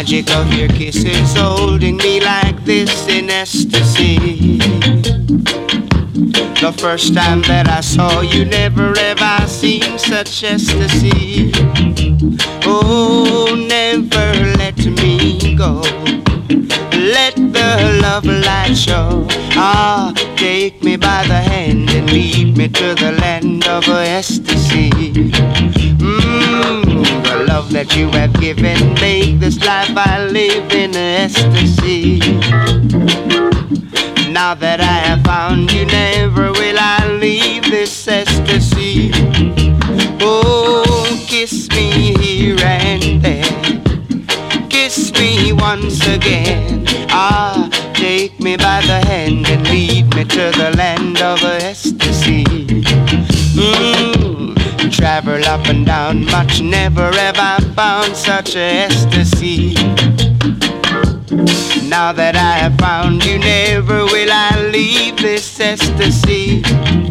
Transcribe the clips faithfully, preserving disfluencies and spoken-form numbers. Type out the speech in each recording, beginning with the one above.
magic of your kisses holding me like this in ecstasy. The first time that I saw you, never have I seen such ecstasy. Oh, never let me go. Let the love light show. Ah, take me by the hand and lead me to the land of ecstasy. Mmm, the love that you have given, make this life I live in ecstasy. Now that I have found you, never will I leave this ecstasy. Oh, kiss me here and there, kiss me once again. Ah, take me by the hand and lead me to the land of ecstasy. Mmm, travel up and down much, never have I found such ecstasy. Now that I have found you, never will I leave this ecstasy.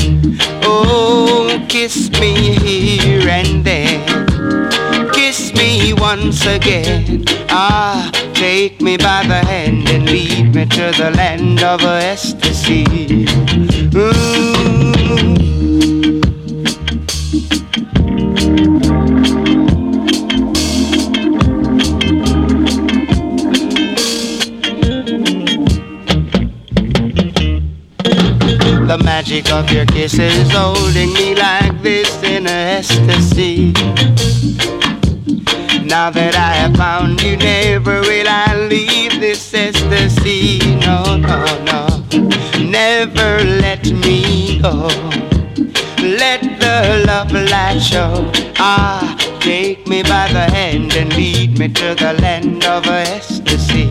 Oh, kiss me here and there, kiss me once again. Ah, take me by the hand and lead me to the land of ecstasy. Ooh. The magic of your kisses holding me like this in ecstasy. Now that I have found you, never will I leave this ecstasy. No, no, no, never let me go. Let the love light show. Ah, take me by the hand and lead me to the land of ecstasy.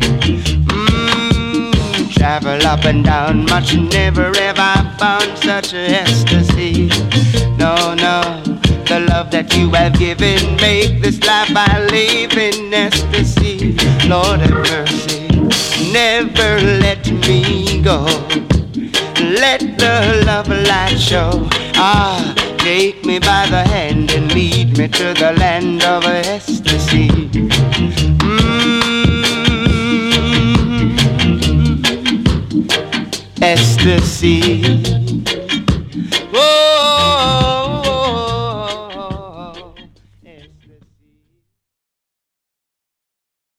Travel up and down much, never have I found such ecstasy. No, no, the love that you have given, make this life I live in ecstasy. Lord have mercy, never let me go. Let the love light show. Ah, take me by the hand and lead me to the land of ecstasy. Ecstasy.